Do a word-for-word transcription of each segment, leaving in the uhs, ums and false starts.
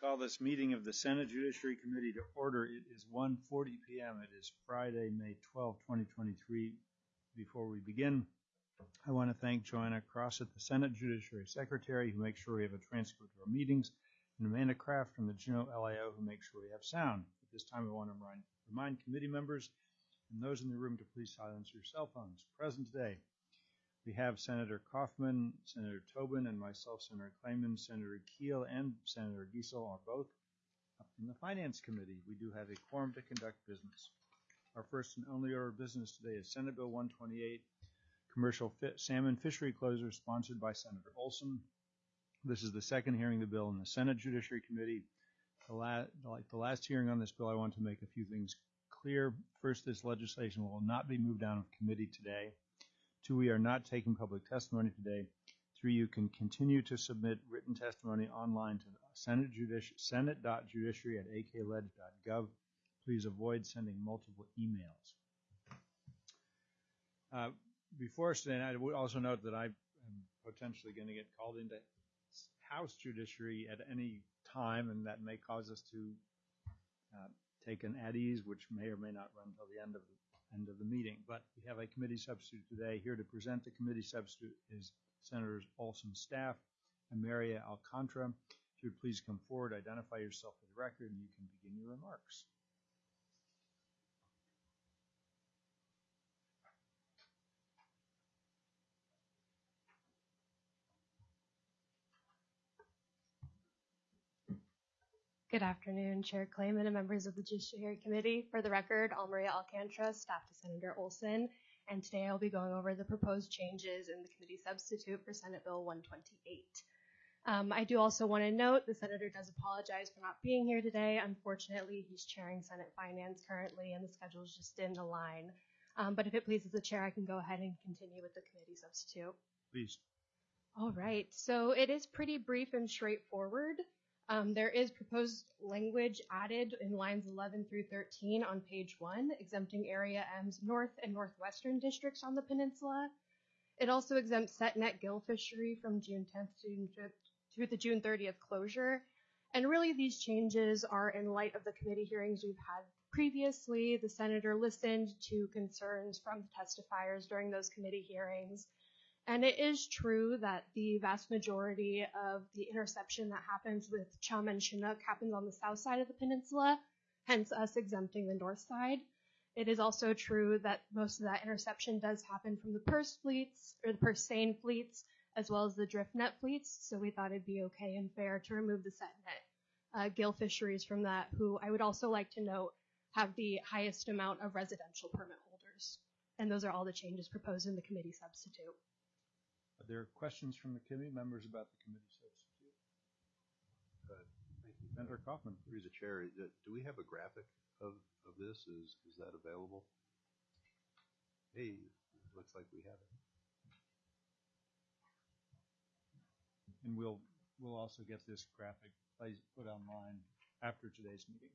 Call this meeting of the Senate Judiciary Committee to order. It is one forty p.m. It is Friday, May twelfth, twenty twenty-three. Before we begin, I want to thank Joanna Crossett, the Senate Judiciary Secretary, who makes sure we have a transcript of our meetings, and Amanda Kraft from the Juneau L I O, who makes sure we have sound. At this time, I want to remind, remind committee members and those in the room to please silence your cell phones. Present today, we have Senator Kaufman, Senator Tobin, and myself, Senator Klayman. Senator Keel and Senator Giesel are both up in the Finance Committee. We do have a quorum to conduct business. Our first and only order of business today is Senate Bill one twenty-eight, Commercial Fi- Salmon Fishery Closure, sponsored by Senator Olson. This is the second hearing of the bill in the Senate Judiciary Committee. The la- like the last hearing on this bill, I want to make a few things clear. First, this legislation will not be moved out of committee today. Two, we are not taking public testimony today. Three, you can continue to submit written testimony online to Senate Judici- senate.judiciary at a k ledge dot gov. Please avoid sending multiple emails. Uh, before us today, I would also note that I am potentially going to get called into House Judiciary at any time, and that may cause us to uh, take an at ease, which may or may not run until the end of the end of the meeting. But we have a committee substitute today. Here to present the committee substitute is Senators Olson's staff and Maria Alcantara. If you would please come forward, identify yourself for the record, and you can begin your remarks. Good afternoon, Chair Klayman and members of the Judiciary Committee. For the record, I'm Maria Alcantara, staff to Senator Olson, and today I'll be going over the proposed changes in the committee substitute for Senate Bill one twenty-eight. Um, I do also want to note the Senator does apologize for not being here today. Unfortunately, he's chairing Senate Finance currently, and the schedules just didn't align. Um, but if it pleases the Chair, I can go ahead and continue with the committee substitute. Please. All right, so it is pretty brief and straightforward. Um, there is proposed language added in lines eleven through thirteen on page one, exempting Area M's North and Northwestern districts on the peninsula. It also exempts set net gill fishery from June tenth to, to the June thirtieth closure. And really these changes are in light of the committee hearings we've had previously. The Senator listened to concerns from the testifiers during those committee hearings. And it is true that the vast majority of the interception that happens with chum and chinook happens on the south side of the peninsula, hence us exempting the north side. It is also true that most of that interception does happen from the purse fleets, or the purse seine fleets, as well as the drift net fleets, so we thought it'd be okay and fair to remove the set net uh, gill fisheries from that, who I would also like to note have the highest amount of residential permit holders. And those are all the changes proposed in the committee substitute. Are there questions from the committee members about the committee substitute? Uh, thank you. Senator Kaufman. Through the chair, do we have a graphic of, of this? Is is that available? Hey, looks like we have it. And we'll we'll also get this graphic put online after today's meeting.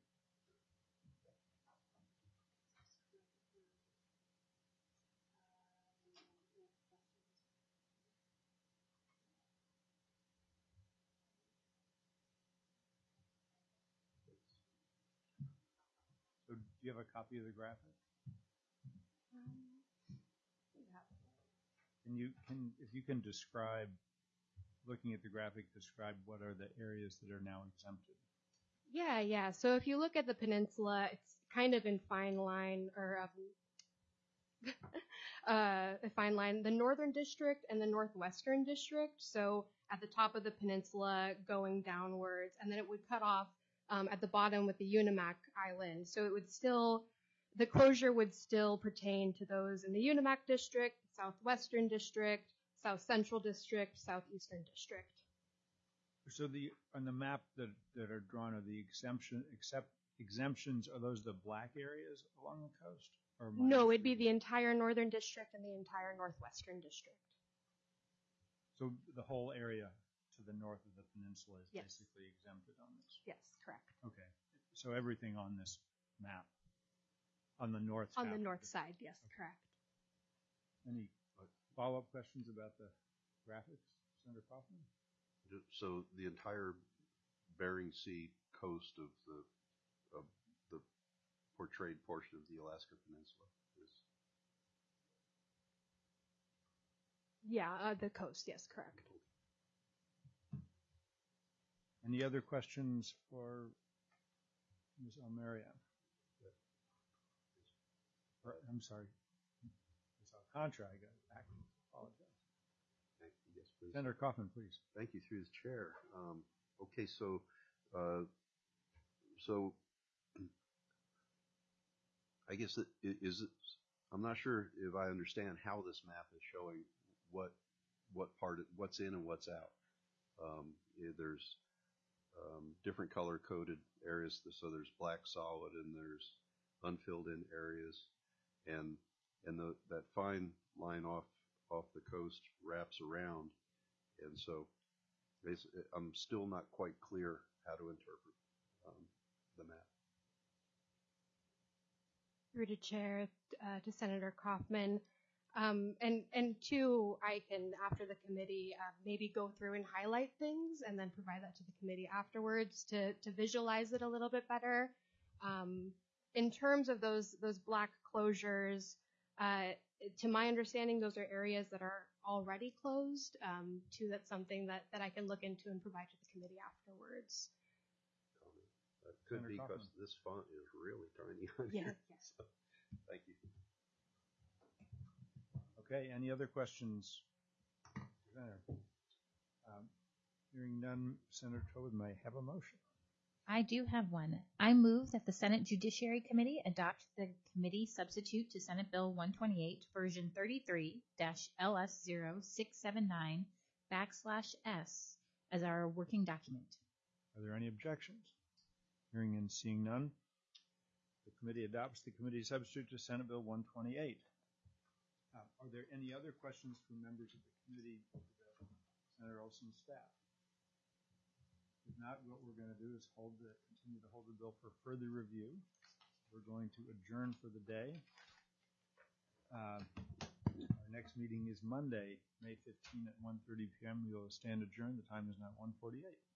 So do you have a copy of the graphic? Um, yeah. Can you can if you can describe, looking at the graphic, describe what are the areas that are now exempted? Yeah, yeah. So if you look at the peninsula, it's kind of in fine line, or um, uh, a fine line, the northern district and the northwestern district. So at the top of the peninsula going downwards, and then it would cut off Um, at the bottom with the Unimac Island. So it would still, the closure would still pertain to those in the Unimac District, Southwestern District, South Central District, Southeastern District. So the on the map that, that are drawn are the exemption except exemptions, are those the black areas along the coast? Or no, it'd be the entire Northern District and the entire Northwestern District. So the whole area to the north of the peninsula is yes. basically exempted on this? Yes, correct. Okay. So everything on this map, on the north On the north side, yes, okay. correct. Any follow-up questions about the graphics, Senator Kaufman? So the entire Bering Sea coast of the, of the portrayed portion of the Alaska Peninsula. Is, Yeah, uh, the coast, yes, correct. Any other questions for Miz Almeria? Or, I'm sorry, Miz Alcantara, I got back. Apologize. thank you. Yes, please. Senator Kaufman, please. Thank you through the chair. Um, okay, so, uh, so I guess it is, it, I'm not sure if I understand how this map is showing what, what part, what's in and what's out. Um, yeah, there's, um, different color coded areas. So there's black solid and there's unfilled in areas, and, and the, that fine line off, off the coast wraps around. And so I'm still not quite clear how to interpret um, the map. Through to Chair, uh, to Senator Kaufman. Um, and, and two, I can, after the committee, uh, maybe go through and highlight things and then provide that to the committee afterwards to, to visualize it a little bit better. Um, in terms of those, those black closures, uh, to my understanding, those are areas that are already closed. Um, too, that's something that, that I can look into and provide to the committee afterwards. That could Senator be Kaufman. because this font is really tiny on Yeah, here. yes. So, thank you. Okay, any other questions? Senator? Um, hearing none, Senator Tobin may have a motion. I do have one. I move that the Senate Judiciary Committee adopt the committee substitute to Senate Bill one twenty-eight, version thirty-three L S zero six seven nine backslash S as our working document. Are there any objections? Hearing and seeing none, the committee adopts the committee substitute to Senate Bill one twenty-eight. Uh, are there any other questions from members of the committee, Senator Olson's staff? If not, what we're going to do is hold the, continue to hold the bill for further review. We're going to adjourn for the day. Uh, our next meeting is Monday, May fifteenth at one thirty p m We will stand adjourned. The time is now one forty-eight.